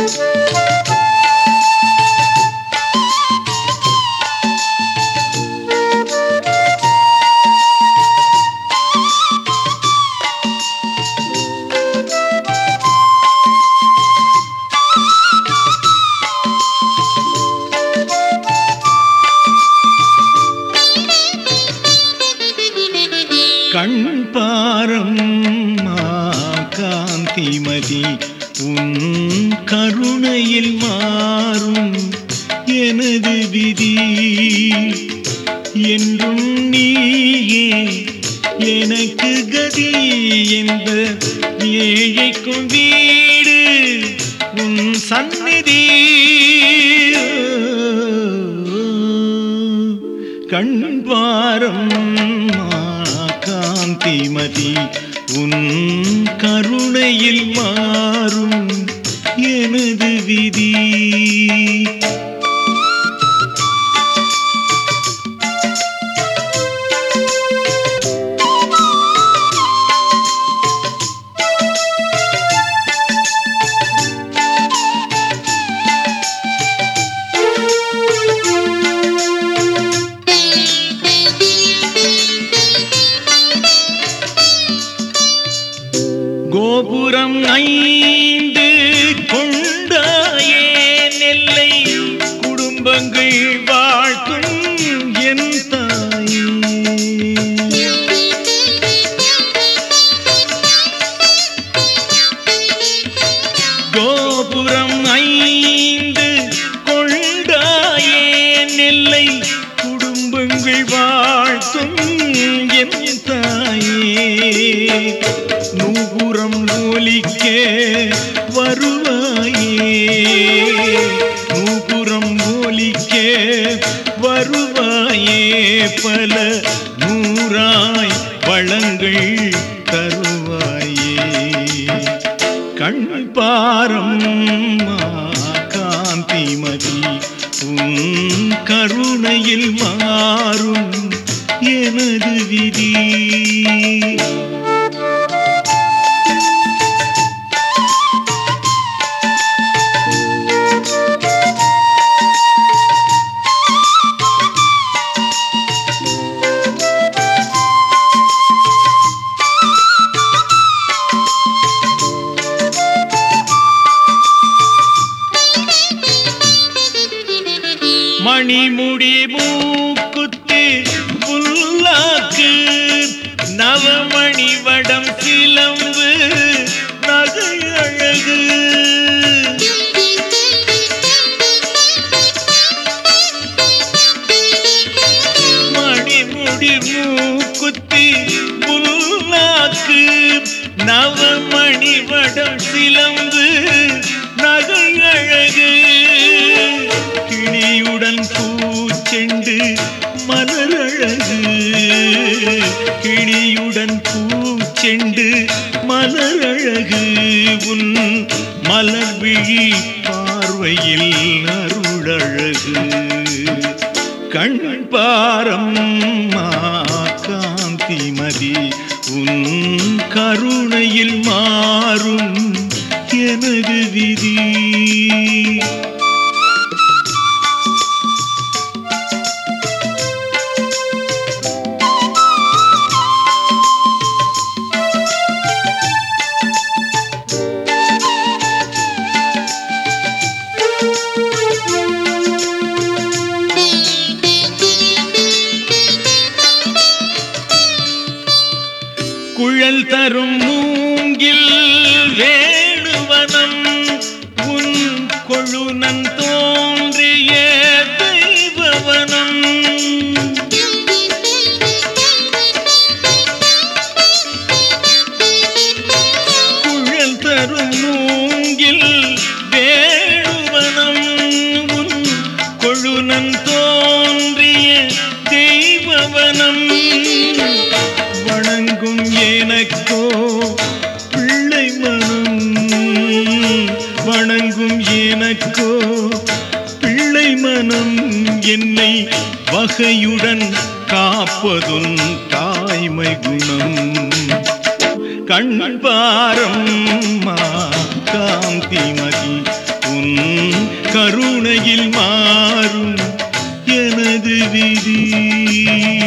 கண் பாரம்மா காந்திமதி உன் கருணையில் மாறும் எனது விதி என்றும் நீயே எனக்கு கதி என்ற ஏழைக்கும் வீடு உன் சந்நிதி கண் பாரம்மா காந்திமதி உன் கருணையில் மாறும் எனது விதி கோபுரம் 5 கொண்டாயே நெல்லை குடும்பங்கள் வாழ்த்தும் என் தாயே கோபுரம் 5 கொண்டாயே நெல்லை குடும்பங்கள் வாழ்த்தும் என் தாயே நூபுரம் ஒலிக்க வருவாயே நூபுரம் ஒலிக்க வருவாயே பல நூறாய் வளங்கள் தருவாயே கண் பாரம்மா காந்திமதி உன் கருணையில் மாறும் எனது விதி மணிமுடி மூக்குத்தி புல்லாக்கு நவமணி வடம் சிலம்பு நகை அழகு மணிமுடி மூக்குத்தி புல்லாக்கு நவமணி வடம் சிலம்பு நகை அழகு கிளியுடன் பூச்செண்டு மலரழகு கிளியுடன் பூச்செண்டு மலரழகு உன் மலர் விழி பார்வையில் அருளழகு கண் பாரம்மா காந்திமதி உன் கருணையில் மாறும் எனது விதி குழல் தரும் மூங்கில் வேணுவனம் உன் கொழுநன் தோன்றிய தெய்வவனம் குழல் தரும் மூங்கில் வேணுவனம் உன் கொழுநன் தோன்றிய தெய்வவனம் வணங்கும் எனக்கோ பிள்ளை மனம் வணங்கும் எனக்கோ பிள்ளை மனம் என்னை வகையுடன் காப்பதும் தாய்மை குணம் கண் பாரம்மா காந்திமதி உன் கருணையில் மாறும் எனது விதி.